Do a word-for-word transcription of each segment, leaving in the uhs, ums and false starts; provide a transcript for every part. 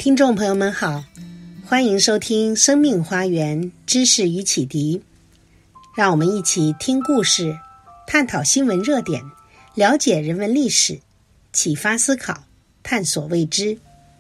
听众朋友们好，欢迎收听生命花园知识与启迪，让我们一起听故事，探讨新闻热点，了解人文历史，启发思考，探索未知。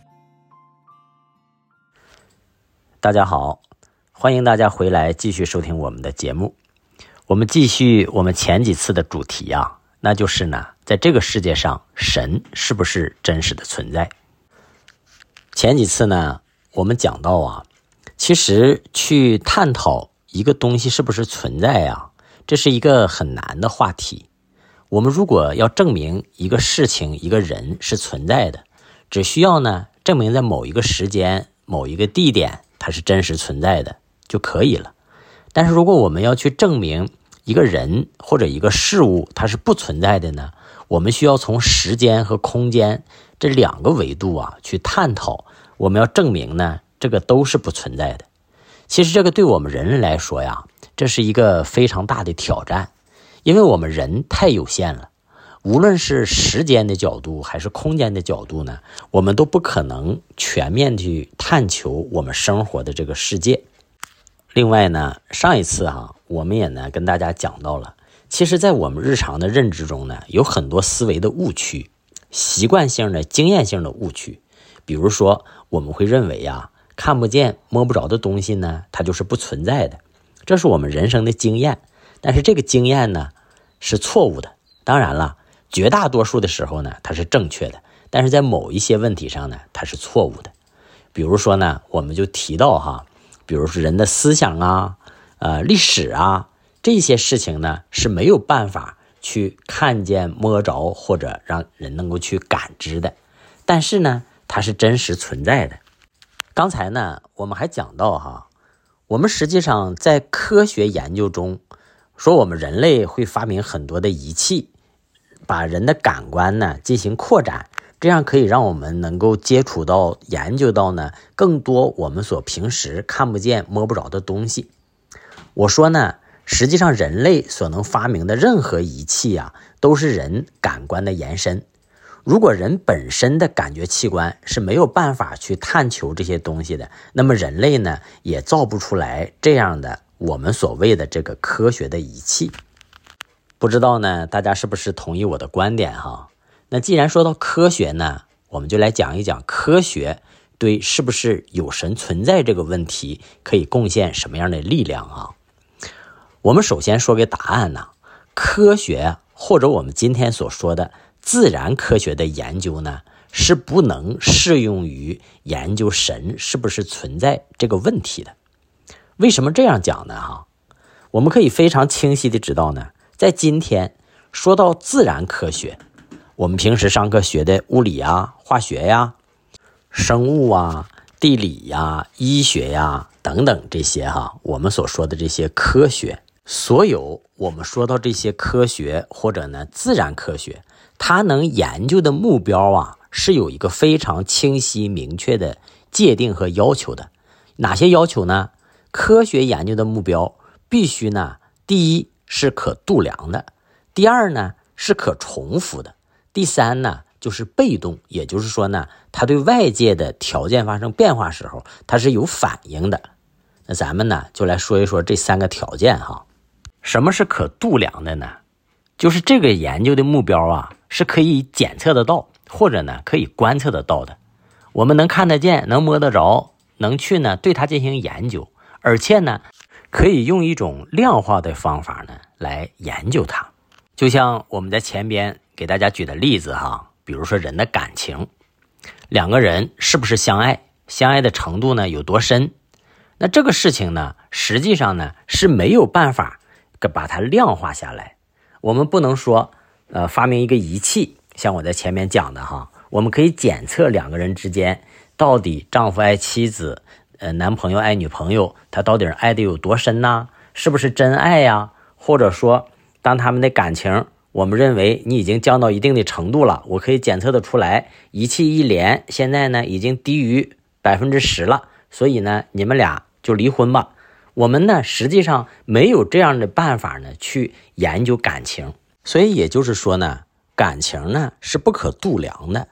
大家好，欢迎大家回来继续收听我们的节目。我们继续我们前几次的主题啊，那就是呢，在这个世界上，神是不是真实的存在？前几次呢，我们讲到啊，其实去探讨一个东西是不是存在啊，这是一个很难的话题。我们如果要证明一个事情、一个人是存在的，只需要呢，证明在某一个时间、某一个地点，它是真实存在的就可以了。但是如果我们要去证明一个人或者一个事物它是不存在的呢，我们需要从时间和空间这两个维度啊去探讨，我们要证明呢这个都是不存在的。其实这个对我们人类来说呀，这是一个非常大的挑战，因为我们人太有限了，无论是时间的角度还是空间的角度呢，我们都不可能全面去探求我们生活的这个世界。另外呢，上一次啊，我们也呢跟大家讲到了，其实在我们日常的认知中呢，有很多思维的误区，习惯性的、经验性的误区。比如说，我们会认为啊，看不见、摸不着的东西呢，它就是不存在的，这是我们人生的经验。但是这个经验呢，是错误的。当然了，绝大多数的时候呢，它是正确的，但是在某一些问题上呢，它是错误的。比如说呢，我们就提到哈，比如说人的思想啊、呃、历史啊，这些事情呢是没有办法去看见、摸着或者让人能够去感知的，但是呢，它是真实存在的。刚才呢，我们还讲到哈，我们实际上在科学研究中说，我们人类会发明很多的仪器，把人的感官呢进行扩展，这样可以让我们能够接触到、研究到呢更多我们所平时看不见、摸不着的东西。我说呢，实际上人类所能发明的任何仪器啊，都是人感官的延伸。如果人本身的感觉器官是没有办法去探求这些东西的，那么人类呢也造不出来这样的我们所谓的这个科学的仪器。不知道呢大家是不是同意我的观点哈？那既然说到科学呢，我们就来讲一讲科学对是不是有神存在这个问题可以贡献什么样的力量啊？我们首先说个答案呢，科学或者我们今天所说的自然科学的研究呢，是不能适用于研究神是不是存在这个问题的。为什么这样讲呢哈？我们可以非常清晰的知道呢，在今天说到自然科学，我们平时上课学的物理啊、化学呀、生物啊、地理呀、医学呀等等这些哈，我们所说的这些科学，所有我们说到这些科学或者呢自然科学，它能研究的目标啊，是有一个非常清晰明确的界定和要求的。哪些要求呢？科学研究的目标必须呢，第一是可度量的，第二呢是可重复的，第三呢就是被动，也就是说呢，它对外界的条件发生变化时候，它是有反应的。那咱们呢就来说一说这三个条件哈。什么是可度量的呢？就是这个研究的目标啊，是可以检测得到，或者呢可以观测得到的。我们能看得见，能摸得着，能去呢对它进行研究，而且呢可以用一种量化的方法呢来研究它。就像我们在前边给大家举的例子哈，比如说人的感情，两个人是不是相爱，相爱的程度呢有多深，那这个事情呢实际上呢是没有办法把它量化下来。我们不能说呃发明一个仪器，像我在前面讲的哈，我们可以检测两个人之间到底丈夫爱妻子，呃男朋友爱女朋友，他到底是爱的有多深呢？是不是真爱呀？或者说当他们的感情我们认为你已经降到一定的程度了，我可以检测得出来，仪器一连现在呢已经低于百分之十了，所以呢你们俩就离婚吧。我们呢实际上没有这样的办法呢去研究感情，所以也就是说呢，感情呢是不可度量的。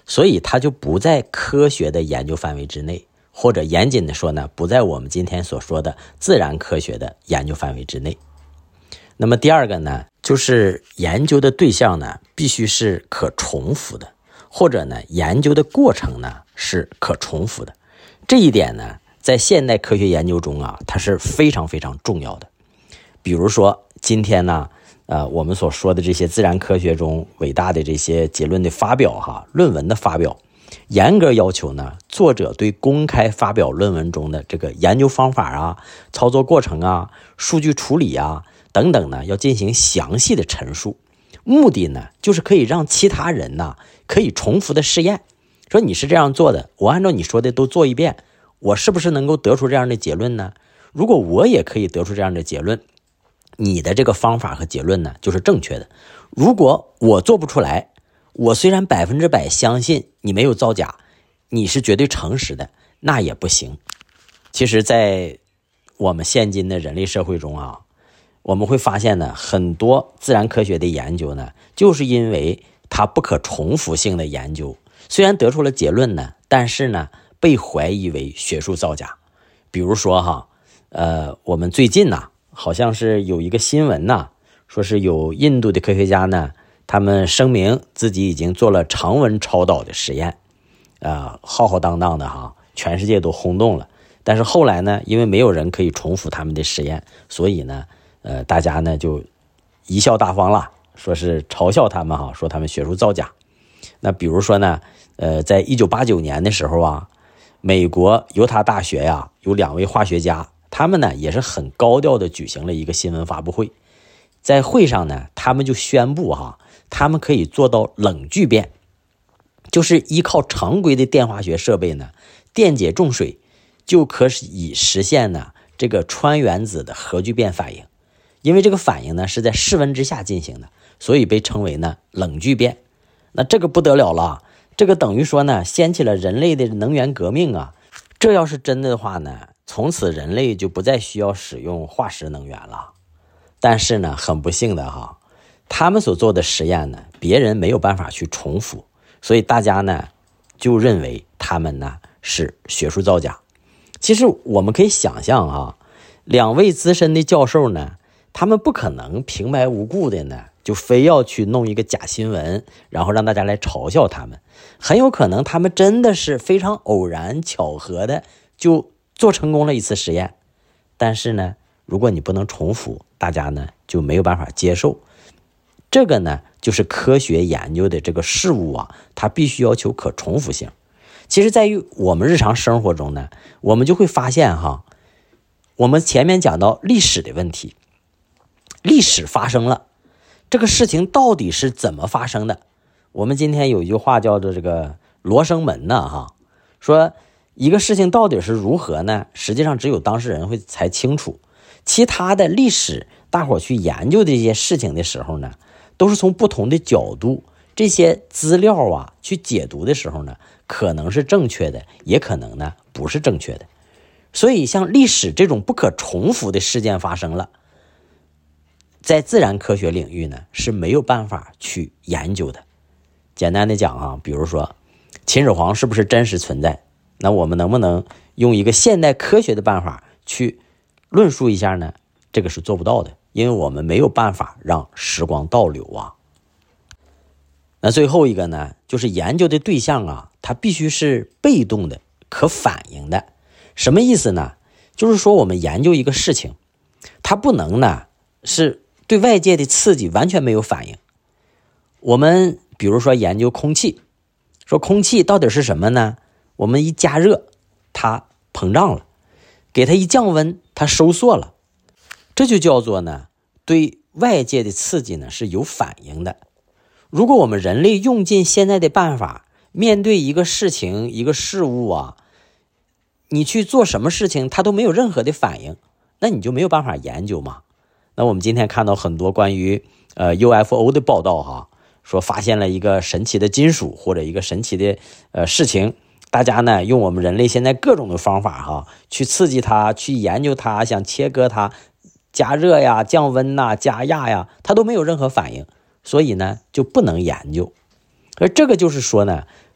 所以它就不在科学的研究范围之内，或者严谨的说呢，不在我们今天所说的自然科学的研究范围之内。那么第二个呢，就是研究的对象呢必须是可重复的，或者呢研究的过程呢是可重复的。这一点呢在现代科学研究中啊，它是非常非常重要的。比如说今天呢呃，我们所说的这些自然科学中伟大的这些结论的发表哈，论文的发表，严格要求呢作者对公开发表论文中的这个研究方法啊、操作过程啊、数据处理啊等等呢要进行详细的陈述。目的呢就是可以让其他人呢可以重复的试验，说你是这样做的，我按照你说的都做一遍，我是不是能够得出这样的结论呢？如果我也可以得出这样的结论，你的这个方法和结论呢就是正确的。如果我做不出来，我虽然百分之百相信你没有造假，你是绝对诚实的，那也不行。其实在我们现今的人类社会中啊，我们会发现呢，很多自然科学的研究呢，就是因为它不可重复性的研究，虽然得出了结论呢，但是呢被怀疑为学术造假。比如说哈，呃，我们最近呢好像是有一个新闻呐，说是有印度的科学家呢，他们声明自己已经做了常温超导的实验，呃，浩浩荡荡的哈，全世界都轰动了。但是后来呢，因为没有人可以重复他们的实验，所以呢，呃，大家呢就贻笑大方了，说是嘲笑他们哈，说他们学术造假。那比如说呢，呃，在一九八九年的时候啊，美国犹他大学呀，有两位化学家，他们呢也是很高调的举行了一个新闻发布会。在会上呢，他们就宣布哈，他们可以做到冷聚变，就是依靠常规的电化学设备呢，电解重水就可以实现呢这个氚原子的核聚变反应。因为这个反应呢是在室温之下进行的，所以被称为呢冷聚变。那这个不得了了，这个等于说呢掀起了人类的能源革命啊！这要是真的话呢，从此人类就不再需要使用化石能源了。但是呢，很不幸的哈，他们所做的实验呢，别人没有办法去重复，所以大家呢就认为他们呢是学术造假。其实我们可以想象啊，两位资深的教授呢，他们不可能平白无故的呢就非要去弄一个假新闻，然后让大家来嘲笑他们。很有可能他们真的是非常偶然巧合的就做成功了一次实验，但是呢如果你不能重复，大家呢就没有办法接受。这个呢就是科学研究的这个事物啊，它必须要求可重复性。其实在于我们日常生活中呢，我们就会发现哈，我们前面讲到历史的问题，历史发生了，这个事情到底是怎么发生的？我们今天有一句话叫做这个罗生门呢哈，说一个事情到底是如何呢，实际上只有当事人会才清楚。其他的历史大伙去研究这些事情的时候呢，都是从不同的角度，这些资料啊去解读的时候呢，可能是正确的，也可能呢不是正确的。所以像历史这种不可重复的事件发生了，在自然科学领域呢是没有办法去研究的。简单的讲啊，比如说秦始皇是不是真实存在，那我们能不能用一个现代科学的办法去论述一下呢？这个是做不到的，因为我们没有办法让时光倒流啊。那最后一个呢，就是研究的对象啊，它必须是被动的、可反应的。什么意思呢？就是说我们研究一个事情，它不能呢是对外界的刺激完全没有反应。我们比如说研究空气，说空气到底是什么呢？我们一加热，它膨胀了，给它一降温，它收缩了，这就叫做呢对外界的刺激呢是有反应的。如果我们人类用尽现在的办法，面对一个事情一个事物啊，你去做什么事情它都没有任何的反应，那你就没有办法研究嘛。那我们今天看到很多关于呃 U F O 的报道哈，说发现了一个神奇的金属或者一个神奇的呃事情，大家呢用我们人类现在各种的方法哈，去刺激它，去研究它，想切割它，加热呀、降温呐、加压呀，它都没有任何反应，所以呢就不能研究。而这个就是说呢，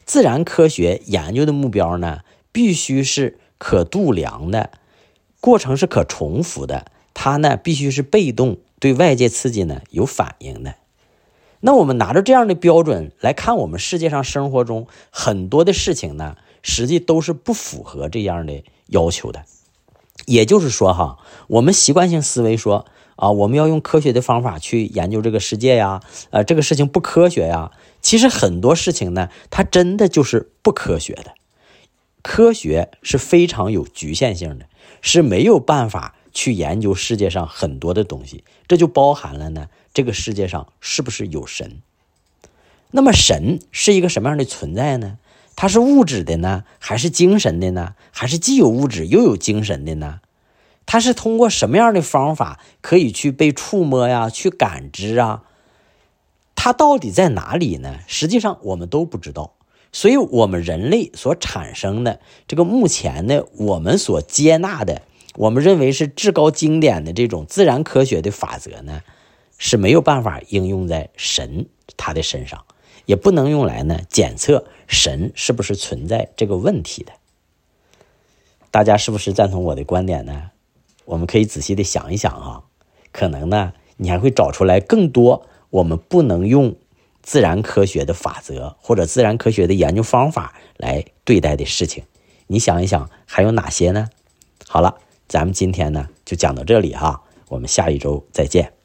自然科学研究的目标呢，必须是可度量的，过程是可重复的，它呢必须是被动，对外界刺激呢有反应的。那我们拿着这样的标准来看我们世界上生活中很多的事情呢，实际都是不符合这样的要求的。也就是说哈，我们习惯性思维说啊，我们要用科学的方法去研究这个世界呀，呃，这个事情不科学呀。其实很多事情呢，它真的就是不科学的。科学是非常有局限性的，是没有办法去研究世界上很多的东西。这就包含了呢，这个世界上是不是有神？那么神是一个什么样的存在呢？它是物质的呢，还是精神的呢？还是既有物质又有精神的呢？它是通过什么样的方法可以去被触摸呀，去感知啊？它到底在哪里呢？实际上我们都不知道。所以我们人类所产生的这个目前的我们所接纳的，我们认为是至高经典的这种自然科学的法则呢，是没有办法应用在神他的身上，也不能用来呢检测神是不是存在这个问题的。大家是不是赞同我的观点呢？我们可以仔细的想一想啊，可能呢你还会找出来更多我们不能用自然科学的法则或者自然科学的研究方法来对待的事情。你想一想还有哪些呢？好了，咱们今天呢就讲到这里哈，我们下一周再见。